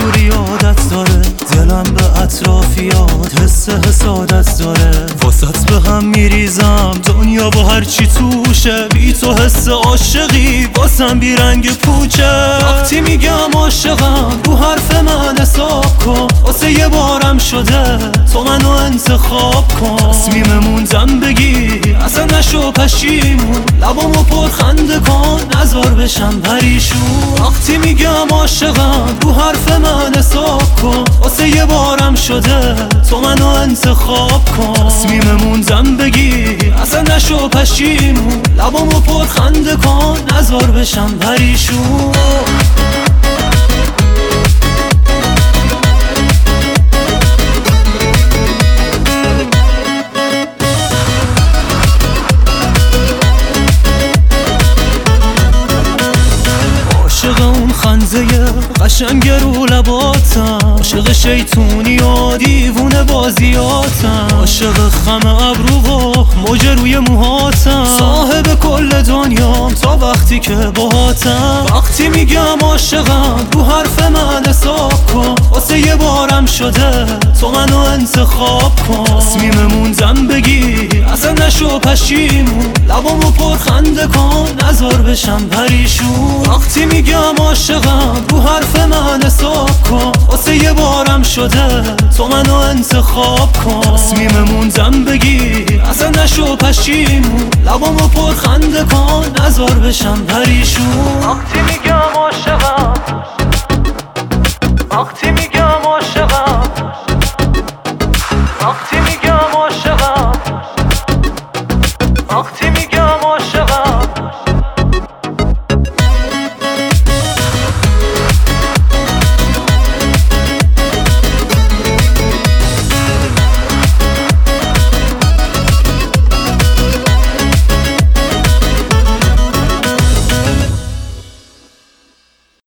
جوری عادت داره، دلم به اطرافیات حس حسادت داره. واسط به هم میریزم دنیا با هرچی توشه، بی تو حس عاشقی واسم بی رنگ پوچه. وقتی میگم عاشقم رو حرف من حساب کن، واسه یه بارم شده تو منو انتخاب کن. تصمیم موندم بگی اصلا نشو پشیمون، لبامو پر خنده کن نزار بشم پریشون. وقتی میگم عاشقم رو حرف من حساب کن، واسه یه بارم شده تو منو انتخاب کن. تصمیم موندم بگی اصلا نشو پشیمون، لبامو پر خنده کن نزار بشم پریشون. عاشق اون خنده قشنگ رو لباتم، عاشق شیطونی و دیوونه بازیاتم، عاشق خم ابرو و موج روی موهاتم، صاحب کل دنیام تا وقتی که باهاتم. وقتی میگم عاشقم رو حرف من حساب کن، واسه یه بارم شده تو منو انتخاب کن. تصمیم موندم بگی اصلا نشو پشیمون، لبامو پر خنده کن نزار بشم پریشون. وقتی میگم عاشقم رو حرف من حساب کن، واسه یه بارم شده تو منو انتخاب کن. تصمیم موندم بگی اصلا نشو پشیمون، لبامو پر خنده کن نزار بشم پریشون. وقتی میگم